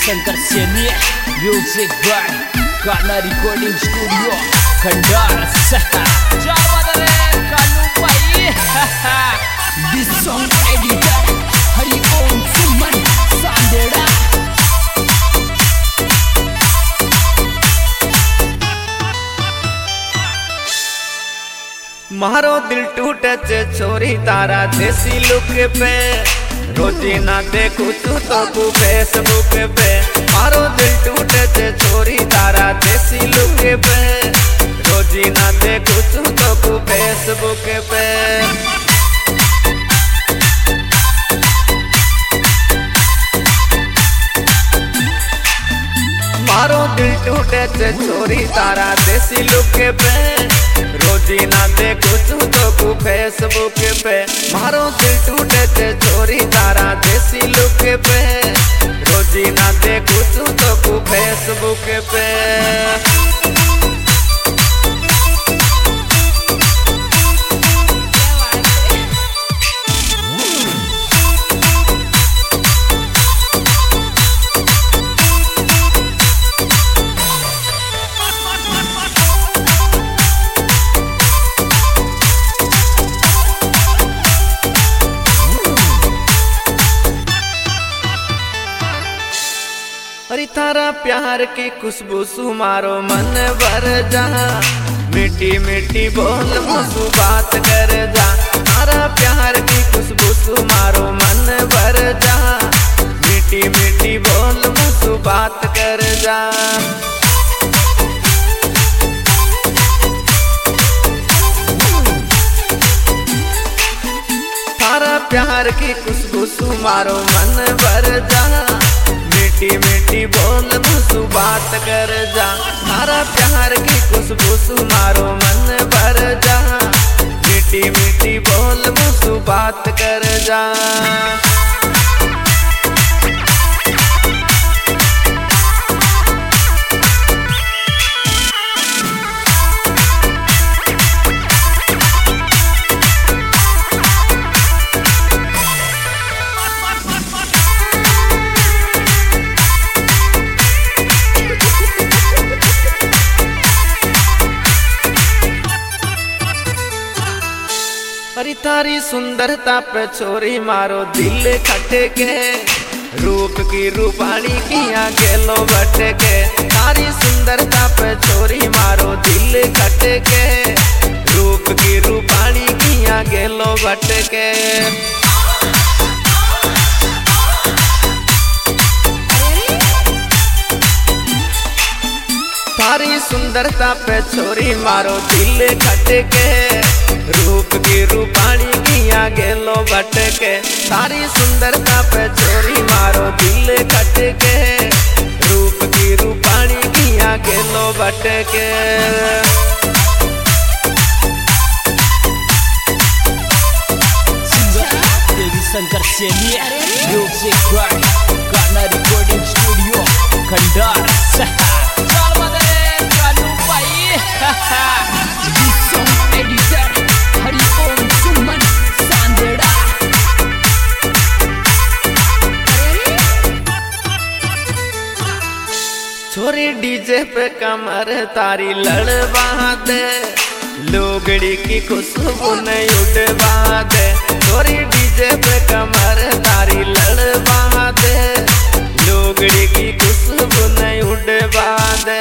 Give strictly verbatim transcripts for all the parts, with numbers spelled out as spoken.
Shankar Saini music by गाना recording studio Khandar रे कानू भाई this song editor Hari Om Suman सांदेड़ा। मारो दिल टूटे चे छोरी तारा देसी लुक पे, रोजी ना देखू तू तो तू फेसबुक पे। मारो दिल टूटे चे छोरी तारा देसी लुक पे, रोजी ना देखू तू तो तू फेसबुक पे। मारो दिल टूटे चे छोरी तारा देसी लुक पे, रोजी ना देखू तू तो तू फेसबुक पे। मारो दिल टूटे चे छोरी तारा देसी लुक पे, रोजी ना देखू तू तो तू फेसबुक पे। अरे तारा प्यार की खुशबू सुमारो मन भर जा, मीठी मीठी बोल मुझसे बात कर जा। तारा प्यार की खुशबू सुमारो मन भर जा, मीठी मीठी बोल मुझसे बात कर जा। तारा प्यार की खुशबू सुमारो मन भर जा, मीठी मीठी बोल मुझसे बात कर जा। तारा प्यार की खुशबू सुमारो मन भर जा, मीठी मीठी बोल मुझसे बात कर जा। अरे तारी सुंदरता पे छोरी मारो दिल खटके, रूप की रूपाणी की आगे लो भटके। तारी सुंदरता पे छोरी मारो दिल खटके, रूप की रूपाणी की आगे लो भटके। तारी सुंदरता पे छोरी मारो दिल खटके, रूप की रूपाणी की आगे लो भटके। तारी सुंदरता पे छोरी मारो दिल खटके, रूप की रूपाणी की आगे लो भटके। देवी शंकर सेनी म्यूजिक बाय गाना रिकॉर्डिंग स्टूडियो खंडार कानू भाई this song editor Hari Om Suman सांदेड़ा। छोरी डीजे पे कमर तारी लड़वा दे, लोगड़ी की खुशबू नहीं उड़वा दे। छोरी डीजे पे कमर तारी लड़वा दे, लोगड़ी की खुशबू नहीं उड़वा दे।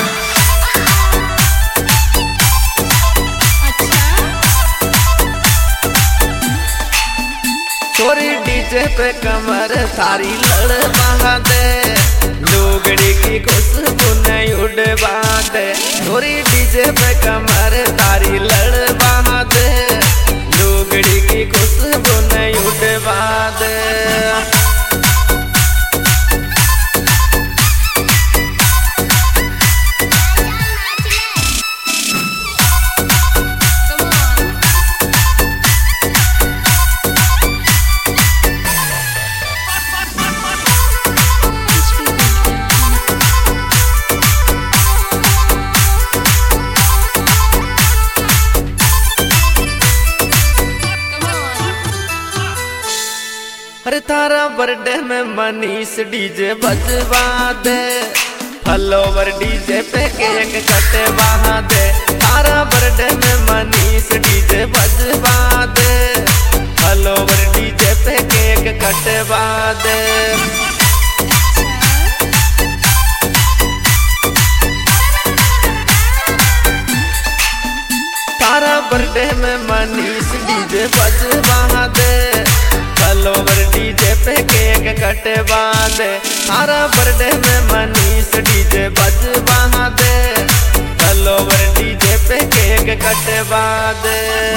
छोरी डीजे पे कमर तारी लड़वा दे, लोगड़ी की खुशबू नहीं उड़वा दे। छोरी डीजे पे कमर तारी लड़वा दे, लोगड़ी की खुशबू नहीं उड़वा दे। अरे तारा बर्थडे में मनीष डीजे बजवा दे, फलोवर डीजे पे केक कटवा दे। तारा बर्थडे में मनीष डीजे बजवा दे, फलोवर डीजे पे केक कटवा दे। तारा बर्थडे में मनीष डीजे बजवा दे, फलोवर डीजे पे केक कटवा दे। तारा बर्थडे में मनीष डीजे बजवा दे, फलोवर डीजे पे केक कटवा दे।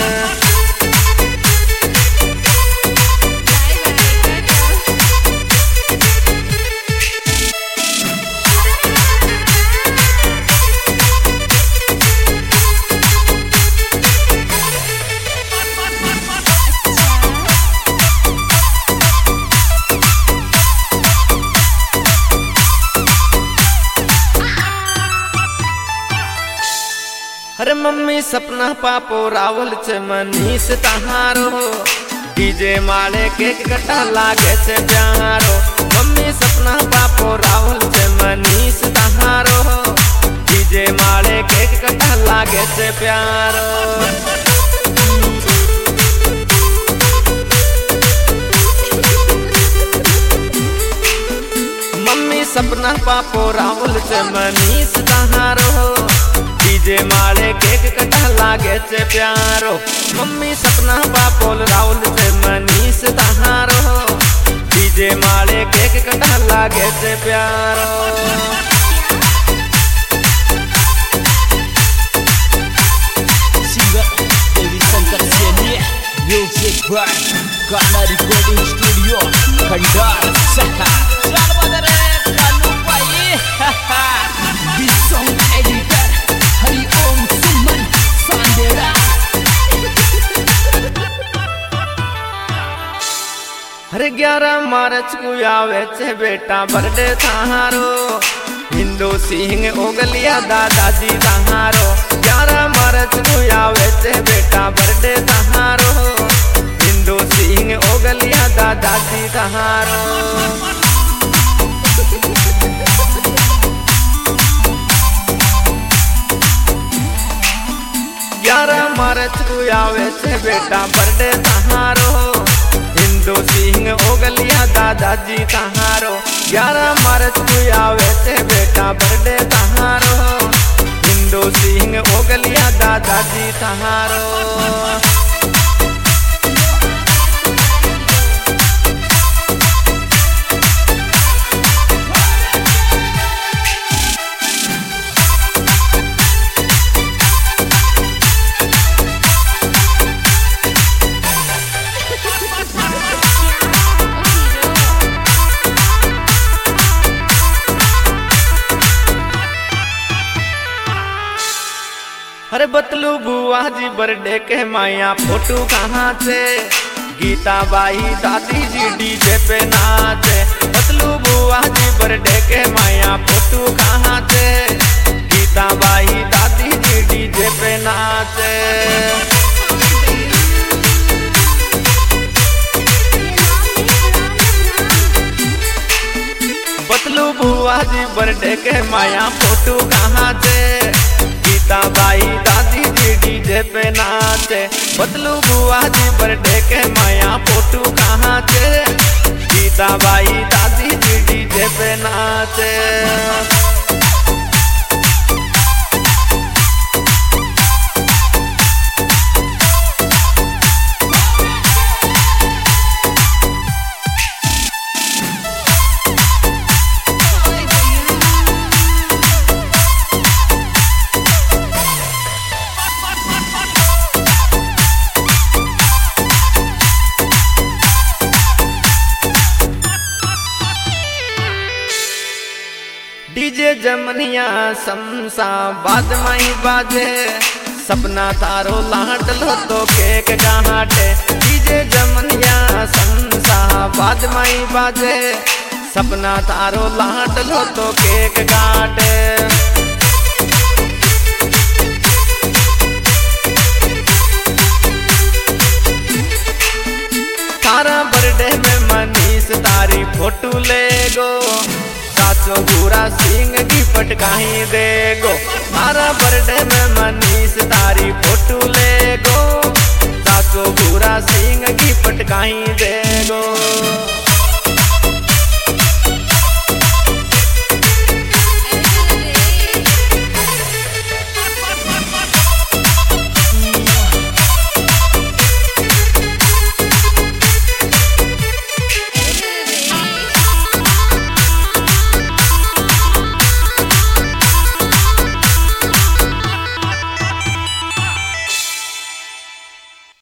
अरे मम्मी सपना पापो रावल छे मनीष तहारो, डीजे माले केक कटा लागे छे प्यारो। मम्मी सपना पापो रावल छे मनीष तहारो, डीजे माले केक कटा लागे छे प्यारो। मम्मी सपना पापो रावल छे मनीष तहारो, डीजे माले केक कटा लागे छे प्यारो। मम्मी सपना पापोल राहुल छे मनीष तहारो, डीजे माले केक कटा लागे छे प्यारो। Singer Devi Shankar Saini, music by गाना रिकॉर्डिंग स्टूडियो खंडार चाल बदरे कानू भाई। This song editor Hari Om Suman Sandera. अरे ग्यारह मार्च को आवे छे बेटा बर्थडे तहारो, हिंदू सिंह ओगलिया दादाजी तहारो। ग्यारह मार्च को आवे छे बेटा बर्थडे तहारो, हिंदू सिंह ओगलिया दादाजी तहारो। ग्यारह मार्च को आवे छे बेटा बर्थडे तहारो, हिंदू सिंह ओगलिया दादाजी तहारो। ग्यारह मार्च को आवे छे बेटा बर्थडे तहारो, हिंदू सिंह ओगलिया दादाजी तहारो। अरे बतलू बुआ जी बर्थडे के माया फोटो कहाँ से, गीता बाई दादी जी डीजे पे नाचे। बतलू बुआ जी बर्थडे के माया फोटो कहाँ से, गीता बाई दादी जी डीजे पे नाचे। बतलू बुआ जी बर्थडे के माया फोटो कहाँ से, गीता बाई दादी जी डीजे पे नाचे। बतलू बुआ जी बर्थडे के माया फोटो कहाँ से, गीता बाई दादी जी डीजे पे नाचे। डीजे जमनिया समसा बाद माई बाजे, सपना तारो लाट लो तो केक गाटे। डीजे जमनिया समसा बाद माई बाजे, सपना तारो लाट लो तो केक गाटे। तारा बर्थडे में मनी फोटो ले गो साचो बुरा सिंह की पटकाही दे गो मारा बर्थडे में मन